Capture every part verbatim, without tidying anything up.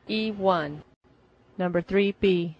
E one. Number three B.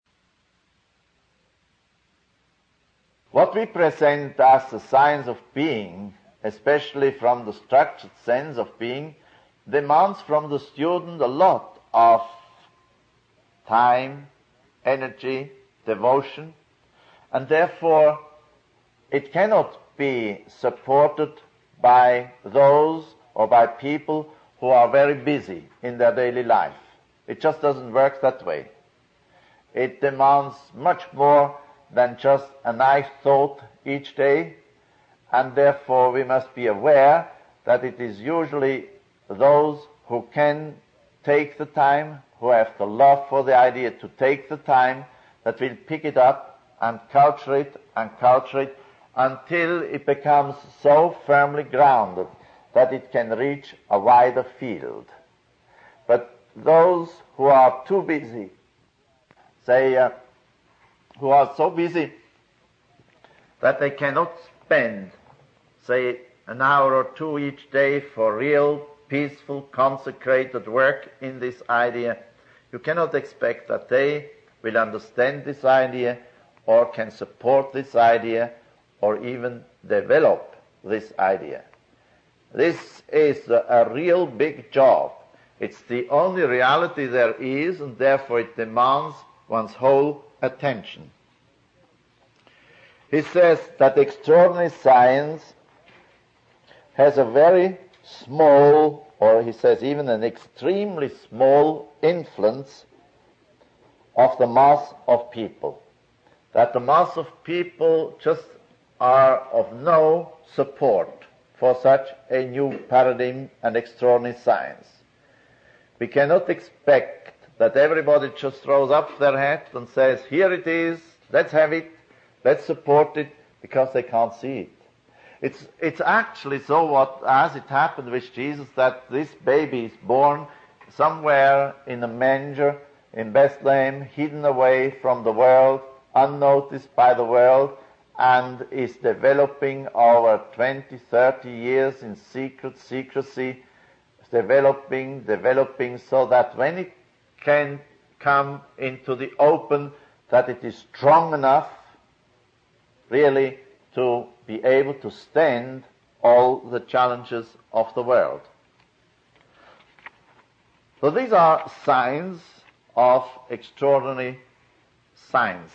What we present as the science of being, especially from the structured sense of being, demands from the student a lot of time, energy, devotion, and therefore it cannot be supported by those or by people who are very busy in their daily life. It just doesn't work that way. It demands much more than just a nice thought each day, and therefore we must be aware that it is usually those who can take the time, who have the love for the idea to take the time, that will pick it up and culture it and culture it until it becomes so firmly grounded that it can reach a wider field. But those who are too busy, say, uh, who are so busy that they cannot spend, say, an hour or two each day for real, peaceful, consecrated work in this idea, you cannot expect that they will understand this idea or can support this idea or even develop this idea. This is a, a real big job. It's the only reality there is, and therefore it demands one's whole attention. He says that extraordinary science has a very small, or he says even an extremely small influence of the mass of people. That the mass of people just are of no support for such a new paradigm and extraordinary science. We cannot expect that everybody just throws up their hat and says, here it is, let's have it, let's support it, because they can't see it. It's, it's actually so what, as it happened with Jesus, that this baby is born somewhere in a manger in Bethlehem, hidden away from the world, unnoticed by the world, and is developing over twenty, thirty years in secret, secrecy, developing, developing, so that when it can come into the open, that it is strong enough really to be able to stand all the challenges of the world. So these are signs of extraordinary science.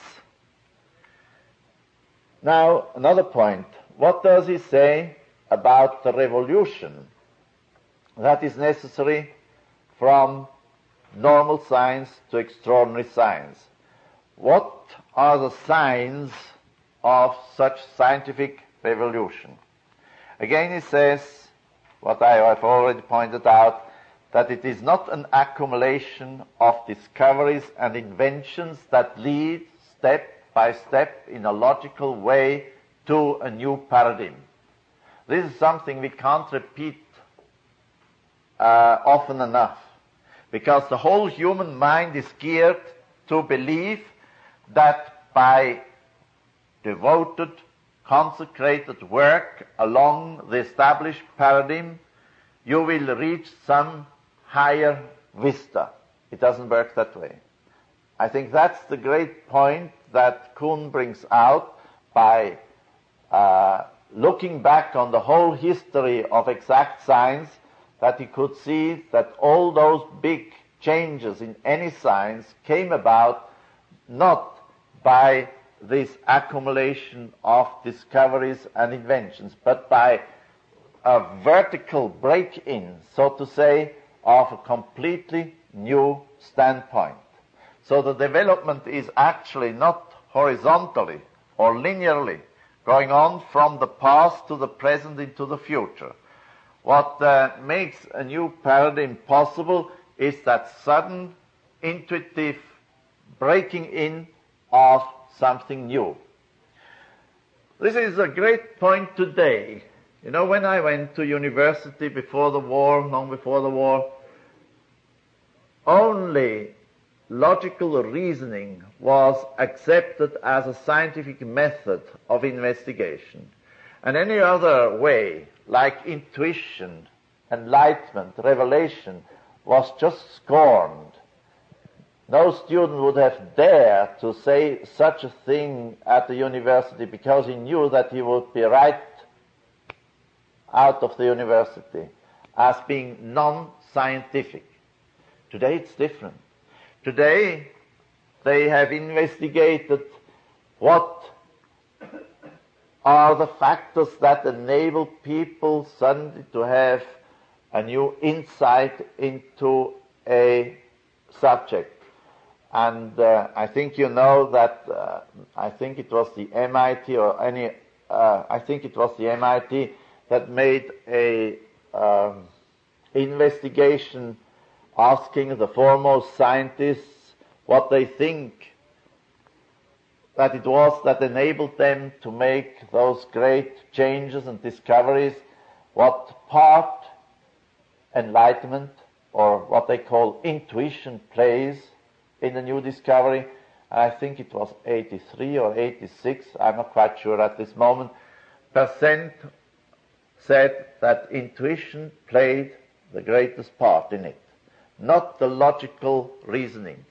Now, another point. What does he say about the revolution that is necessary from normal science to extraordinary science? What are the signs of such scientific revolution? Again, he says, what I have already pointed out, that it is not an accumulation of discoveries and inventions that lead step by step in a logical way to a new paradigm. This is something we can't repeat uh, often enough, because the whole human mind is geared to believe that by devoted, consecrated work along the established paradigm, you will reach some higher vista. It doesn't work that way. I think that's the great point that Kuhn brings out by uh, looking back on the whole history of exact science, that he could see that all those big changes in any science came about not by this accumulation of discoveries and inventions, but by a vertical break-in, so to say, of a completely new standpoint. So the development is actually not horizontally or linearly going on from the past to the present into the future. What uh, makes a new paradigm possible is that sudden, intuitive breaking in of something new. This is a great point today. You know, when I went to university before the war, long before the war, only logical reasoning was accepted as a scientific method of investigation. And any other way, like intuition, enlightenment, revelation, was just scorned. No student would have dared to say such a thing at the university because he knew that he would be right out of the university as being non-scientific. Today it's different. Today they have investigated what are the factors that enable people suddenly to have a new insight into a subject. And uh, I think you know that, uh, I think it was the M I T or any, uh, I think it was the M I T that made a um, investigation asking the foremost scientists what they think that it was that enabled them to make those great changes and discoveries, what part enlightenment, or what they call intuition, plays in the new discovery. I think it was eighty-three or eighty-six, I'm not quite sure at this moment, percent said that intuition played the greatest part in it, not the logical reasoning.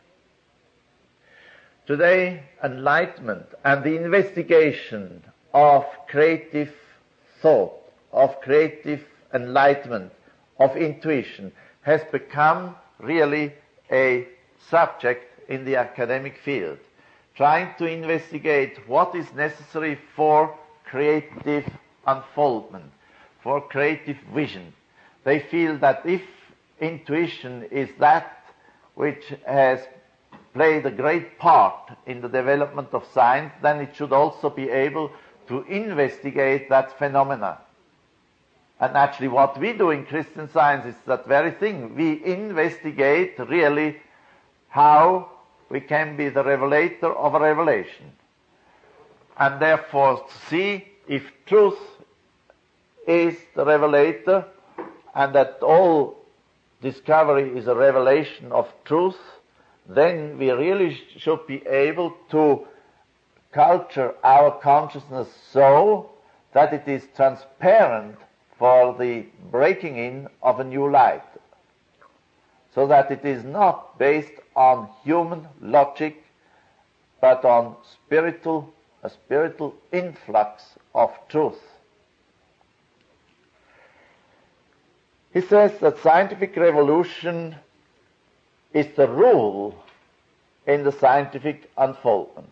Today, enlightenment and the investigation of creative thought, of creative enlightenment, of intuition, has become really a subject in the academic field, trying to investigate what is necessary for creative unfoldment, for creative vision. They feel that if intuition is that which has played a great part in the development of science, then it should also be able to investigate that phenomena. And actually what we do in Christian Science is that very thing. We investigate really how we can be the revelator of a revelation. And therefore to see if truth is the revelator and that all discovery is a revelation of truth, then we really sh- should be able to culture our consciousness so that it is transparent for the breaking in of a new light, so that it is not based on human logic, but on spiritual, a spiritual influx of truth. He says that scientific revolution is the rule in the scientific unfoldment.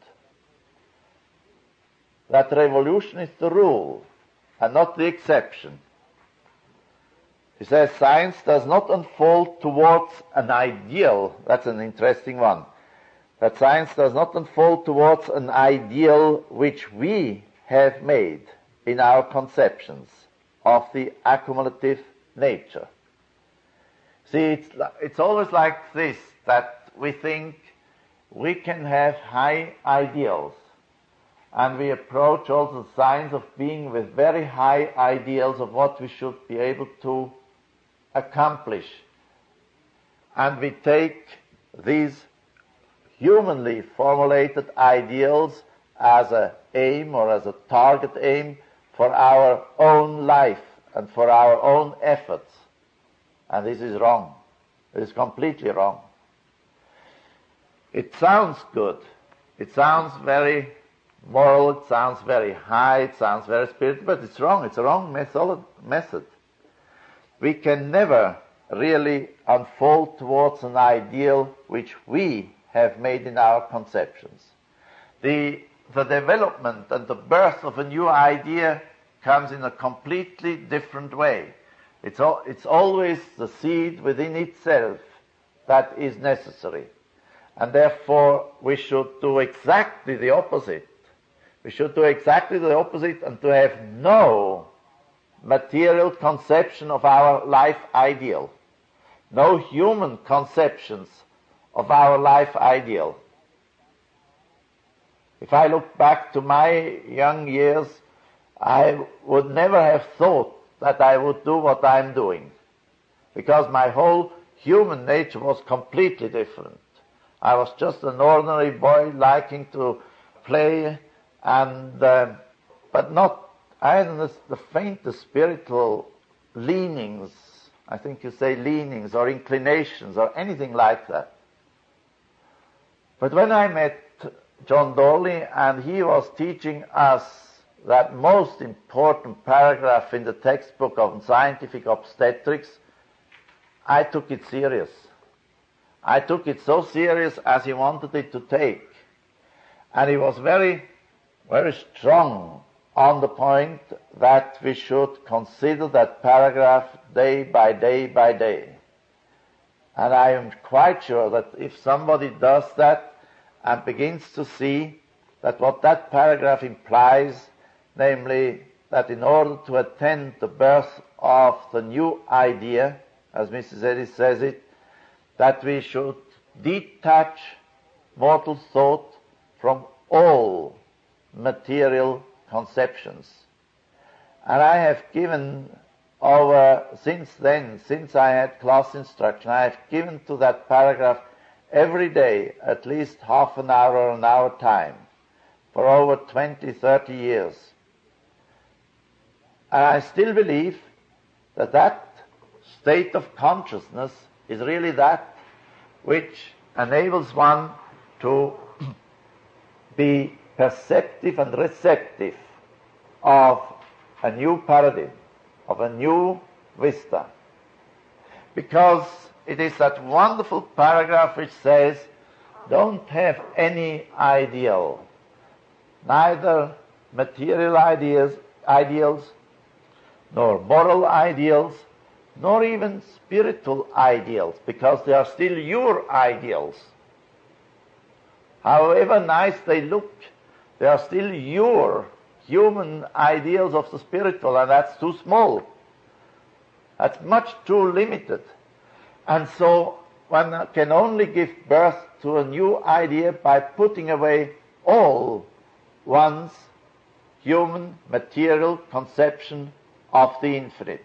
That revolution is the rule and not the exception. He says science does not unfold towards an ideal. That's an interesting one. That science does not unfold towards an ideal which we have made in our conceptions of the accumulative nature. See, it's, it's always like this, that we think we can have high ideals, and we approach also science of being with very high ideals of what we should be able to accomplish. And we take these humanly formulated ideals as an aim or as a target aim for our own life and for our own efforts. And this is wrong. It is completely wrong. It sounds good. It sounds very moral. It sounds very high. It sounds very spiritual, but it's wrong. It's a wrong method. method. We can never really unfold towards an ideal which we have made in our conceptions. The, the development and the birth of a new idea comes in a completely different way. It's, al- it's always the seed within itself that is necessary. And therefore we should do exactly the opposite. We should do exactly the opposite and to have no material conception of our life ideal. No human conceptions of our life ideal. If I look back to my young years, I would never have thought that I would do what I'm doing, because my whole human nature was completely different. I was just an ordinary boy liking to play, and uh, but not, I hadn't the faintest spiritual leanings, I think you say leanings or inclinations or anything like that. But when I met John Dorley and he was teaching us that most important paragraph in the textbook of scientific obstetrics, I took it serious. I took it so serious as he wanted it to take. And he was very, very strong on the point that we should consider that paragraph day by day by day. And I am quite sure that if somebody does that and begins to see that what that paragraph implies, namely that in order to attend the birth of the new idea, as Missus Eddy says it, that we should detach mortal thought from all material conceptions. And I have given over, since then, since I had class instruction, I have given to that paragraph every day at least half an hour or an hour time for over twenty, thirty years. And I still believe that that state of consciousness is really that which enables one to be perceptive and receptive of a new paradigm, of a new vista. Because it is that wonderful paragraph which says, don't have any ideal, neither material ideas, ideals, nor moral ideals, nor even spiritual ideals, because they are still your ideals. However nice they look, they are still your human ideals of the spiritual, and that's too small. That's much too limited. And so one can only give birth to a new idea by putting away all one's human material conception of the infinite.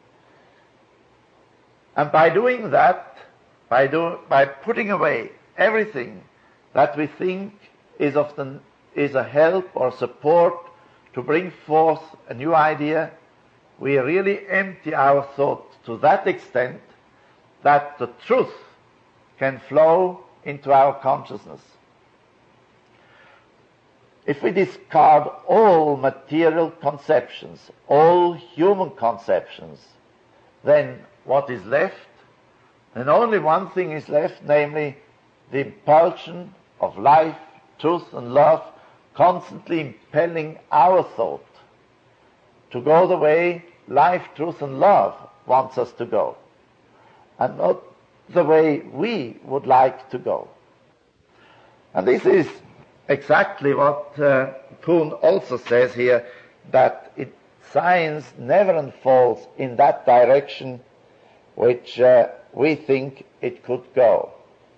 And by doing that, by, do, by putting away everything that we think is, of the, is a help or support to bring forth a new idea, we really empty our thought to that extent that the truth can flow into our consciousness. If we discard all material conceptions, all human conceptions, then what is left? And only one thing is left, namely the impulsion of life, truth and love, constantly impelling our thought to go the way life, truth and love wants us to go, and not the way we would like to go. And this is exactly what uh, Kuhn also says here, that it, science never unfolds in that direction which uh, we think it could go.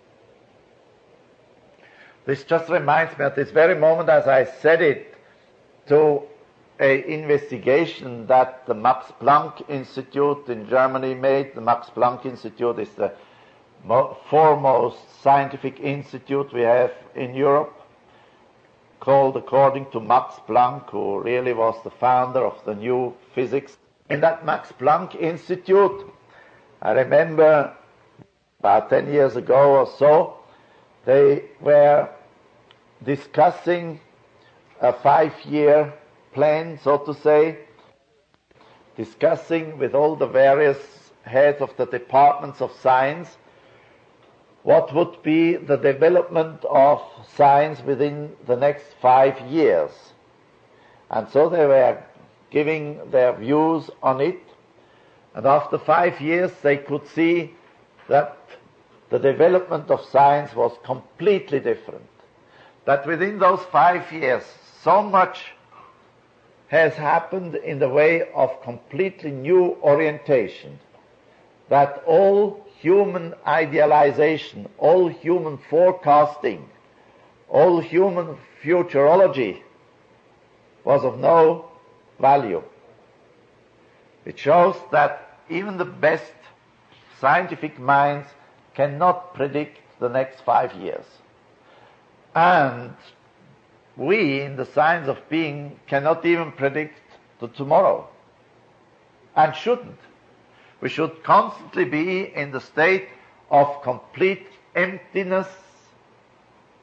This just reminds me at this very moment, as I said it, to an investigation that the Max Planck Institute in Germany made. The Max Planck Institute is the mo- foremost scientific institute we have in Europe, called according to Max Planck, who really was the founder of the new physics. In that Max Planck Institute, I remember about ten years ago or so, they were discussing a five-year plan, so to say, discussing with all the various heads of the departments of science what would be the development of science within the next five years. And so they were giving their views on it, and after five years they could see that the development of science was completely different. That within those five years so much has happened in the way of completely new orientation, that all human idealization, all human forecasting, all human futurology was of no value. It shows that even the best scientific minds cannot predict the next five years. And we, in the science of being, cannot even predict the tomorrow, and shouldn't. We should constantly be in the state of complete emptiness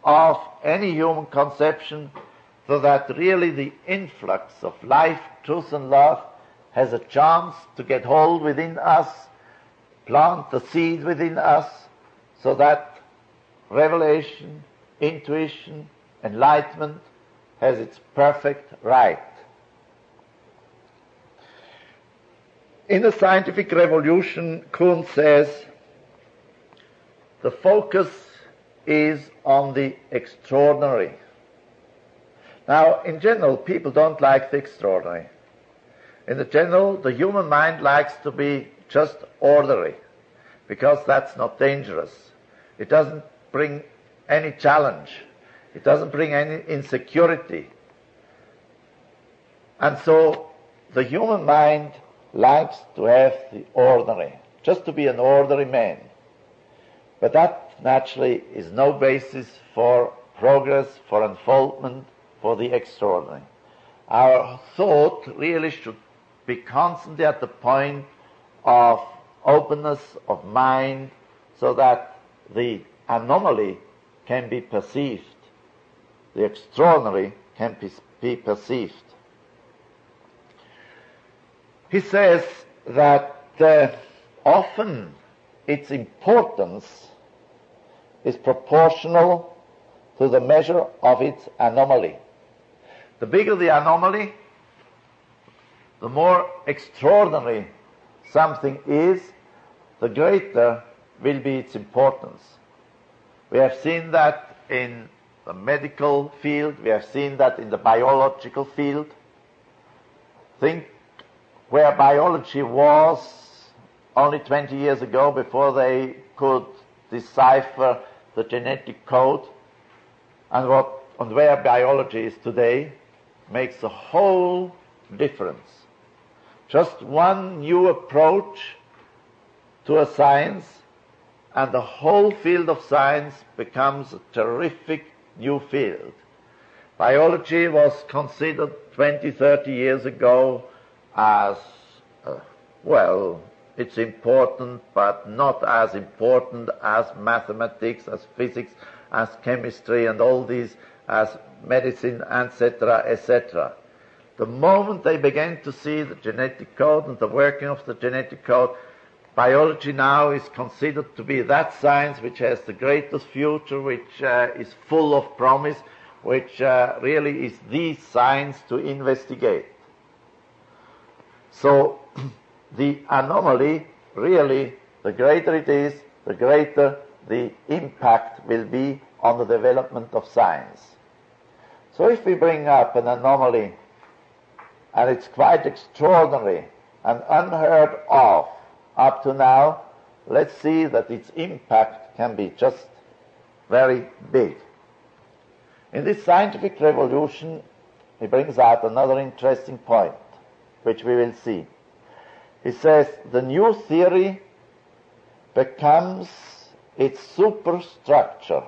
of any human conception, so that really the influx of life, truth and love has a chance to get hold within us, plant the seed within us, so that revelation, intuition, enlightenment has its perfect right. In the scientific revolution, Kuhn says, the focus is on the extraordinary. Now, in general, people don't like the extraordinary. In the general, the human mind likes to be just ordinary, because that's not dangerous. It doesn't bring any challenge. It doesn't bring any insecurity. And so the human mind likes to have the ordinary, just to be an ordinary man. But that naturally is no basis for progress, for unfoldment, for the extraordinary. Our thought really should be constantly at the point of openness of mind, so that the anomaly can be perceived, the extraordinary can be perceived. He says that uh, often its importance is proportional to the measure of its anomaly. The bigger the anomaly, the more extraordinary something is, the greater will be its importance. We have seen that in the medical field, we have seen that in the biological field. Think where biology was only twenty years ago, before they could decipher the genetic code, and what and where biology is today, makes a whole difference. Just one new approach to a science, and the whole field of science becomes a terrific new field. Biology was considered twenty, thirty years ago as, uh, well, it's important, but not as important as mathematics, as physics, as chemistry, and all these, as medicine, et cetera, et cetera. The moment they began to see the genetic code and the working of the genetic code, biology now is considered to be that science which has the greatest future, which uh, is full of promise, which uh, really is the science to investigate. So the anomaly, really, the greater it is, the greater the impact will be on the development of science. So if we bring up an anomaly, and it's quite extraordinary and unheard of up to now, let's see that its impact can be just very big. In this scientific revolution, he brings out another interesting point, which we will see. He says the new theory becomes its superstructure.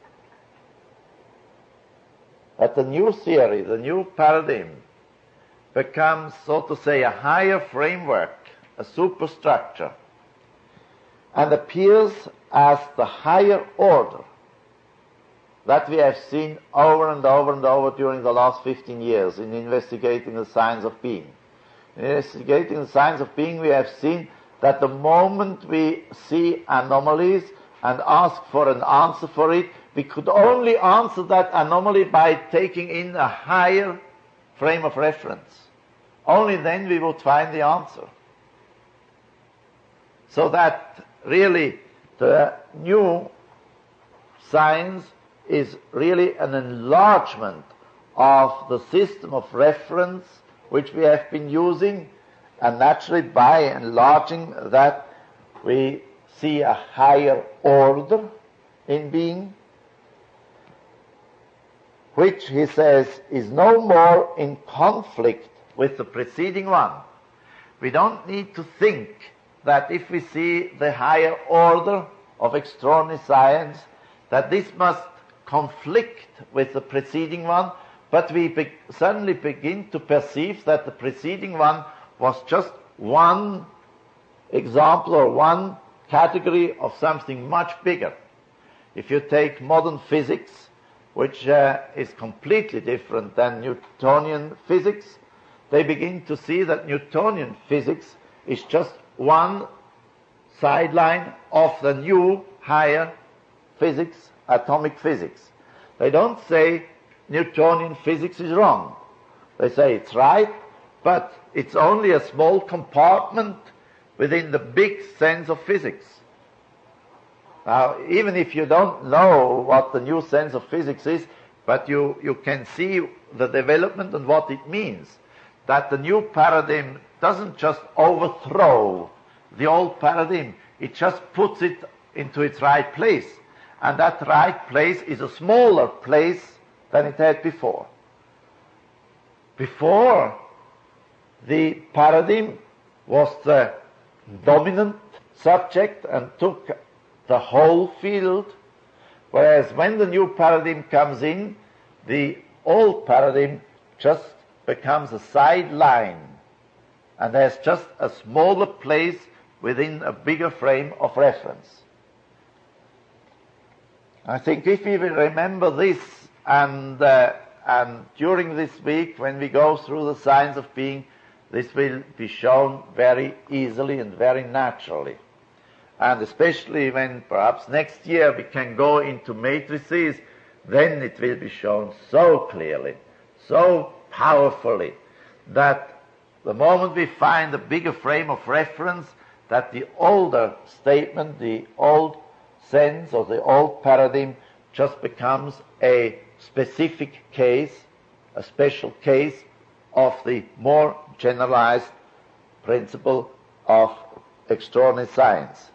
That the new theory, the new paradigm, becomes, so to say, a higher framework, a superstructure, and appears as the higher order that we have seen over and over and over during the last fifteen years in investigating the science of being. In investigating the science of being, we have seen that the moment we see anomalies and ask for an answer for it, we could only answer that anomaly by taking in a higher frame of reference. Only then we would find the answer. So that really the new science is really an enlargement of the system of reference which we have been using, and naturally by enlarging that we see a higher order in being, which, he says, is no more in conflict with the preceding one. We don't need to think that if we see the higher order of extraordinary science, that this must conflict with the preceding one, but we be- suddenly begin to perceive that the preceding one was just one example or one category of something much bigger. If you take modern physics, which uh, is completely different than Newtonian physics, they begin to see that Newtonian physics is just one sideline of the new higher physics, atomic physics. They don't say Newtonian physics is wrong. They say it's right, but it's only a small compartment within the big sense of physics. Now, even if you don't know what the new sense of physics is, but you, you can see the development and what it means, that the new paradigm doesn't just overthrow the old paradigm, it just puts it into its right place. And that right place is a smaller place than it had before. Before, the paradigm was the dominant subject and took the whole field, whereas when the new paradigm comes in, the old paradigm just becomes a sideline and has just a smaller place within a bigger frame of reference. I think if we will remember this, and, uh, and during this week when we go through the science of being, this will be shown very easily and very naturally. And especially when perhaps next year we can go into matrices, then it will be shown so clearly, so powerfully, that the moment we find a bigger frame of reference, that the older statement, the old sense or the old paradigm just becomes a specific case, a special case of the more generalized principle of extraordinary science.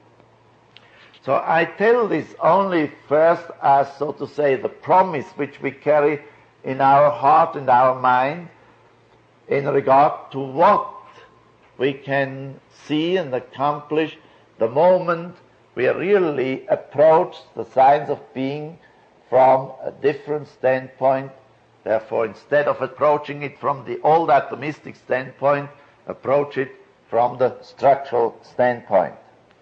So I tell this only first as, so to say, the promise which we carry in our heart and our mind in regard to what we can see and accomplish the moment we really approach the science of being from a different standpoint. Therefore, instead of approaching it from the old atomistic standpoint, approach it from the structural standpoint.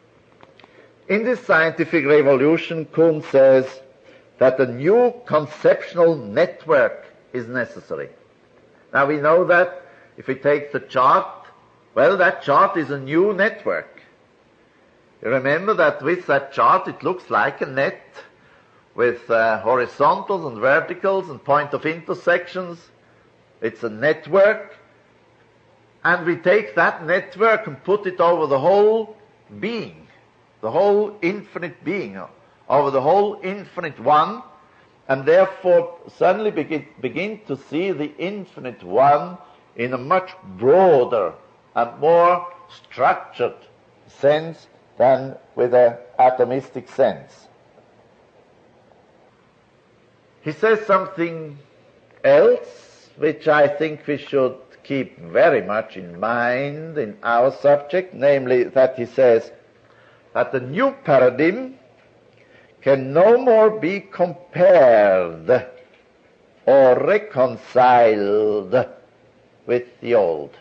In this scientific revolution, Kuhn says that a new conceptual network is necessary. Now we know that if we take the chart, well, that chart is a new network. You remember that with that chart it looks like a net with uh, horizontals and verticals and point of intersections. It's a network. And we take that network and put it over the whole being, the whole infinite being, over the whole infinite one, and therefore suddenly begin, begin to see the infinite one in a much broader and more structured sense than with an atomistic sense. He says something else which I think we should keep very much in mind in our subject, namely that he says that the new paradigm can no more be compared or reconciled with the old.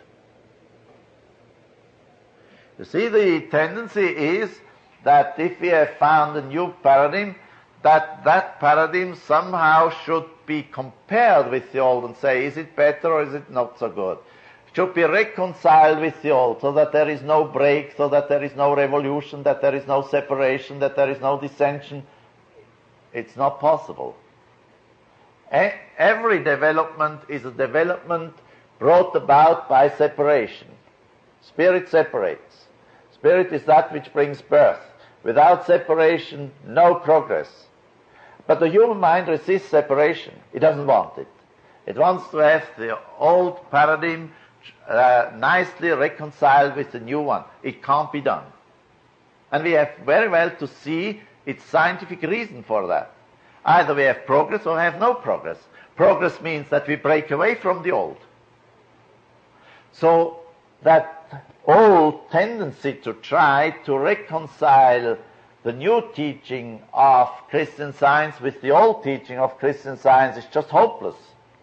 You see, the tendency is that if we have found a new paradigm, that that paradigm somehow should be compared with the old and say, is it better or is it not so good? It should be reconciled with the old so that there is no break, so that there is no revolution, that there is no separation, that there is no dissension. It's not possible. E- every development is a development brought about by separation. Spirit separates. Spirit is that which brings birth. Without separation, no progress. But the human mind resists separation. It doesn't want it. It wants to have the old paradigm uh, nicely reconciled with the new one. It can't be done. And we have very well to see its scientific reason for that. Either we have progress or we have no progress. Progress means that we break away from the old. So that old tendency to try to reconcile the new teaching of Christian Science with the old teaching of Christian Science is just hopeless.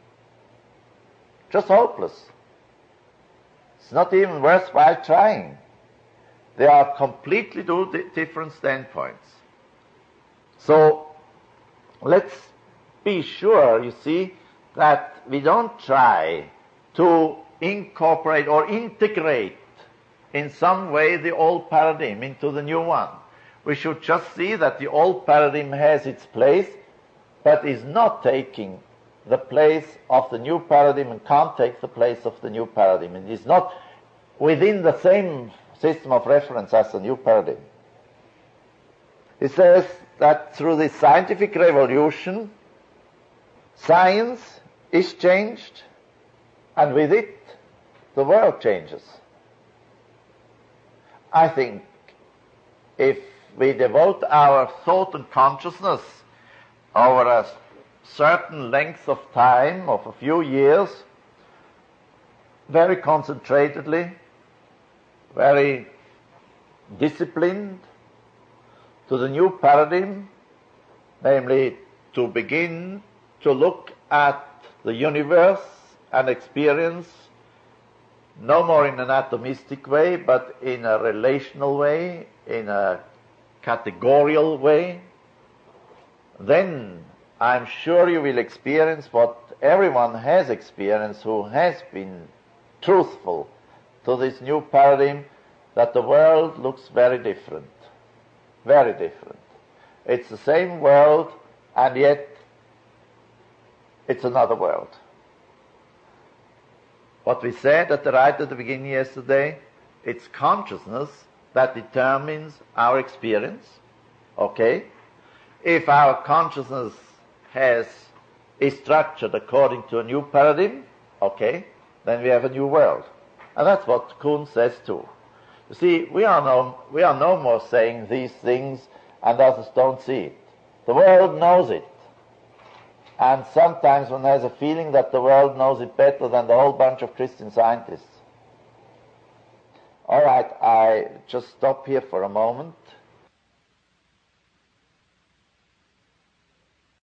Just hopeless. It's not even worthwhile trying. They are completely two different standpoints. So let's be sure, you see, that we don't try to incorporate or integrate in some way the old paradigm into the new one. We should just see that the old paradigm has its place, but is not taking the place of the new paradigm and can't take the place of the new paradigm. It is not within the same system of reference as the new paradigm. He says that through this scientific revolution, science is changed, and with it, the world changes. I think if we devote our thought and consciousness over a certain length of time, of a few years, very concentratedly, very disciplined, to the new paradigm, namely to begin to look at the universe and experience no more in an atomistic way, but in a relational way, in a categorical way, then I'm sure you will experience what everyone has experienced who has been truthful to this new paradigm, that the world looks very different. Very different. It's the same world, and yet it's another world. What we said at the right at the beginning yesterday, it's consciousness that determines our experience. Okay? If our consciousness has is structured according to a new paradigm, okay, then we have a new world. And that's what Kuhn says too. You see, we are no, we are no more saying these things and others don't see it. The world knows it. And sometimes one has a feeling that the world knows it better than the whole bunch of Christian scientists. All right, I just stop here for a moment.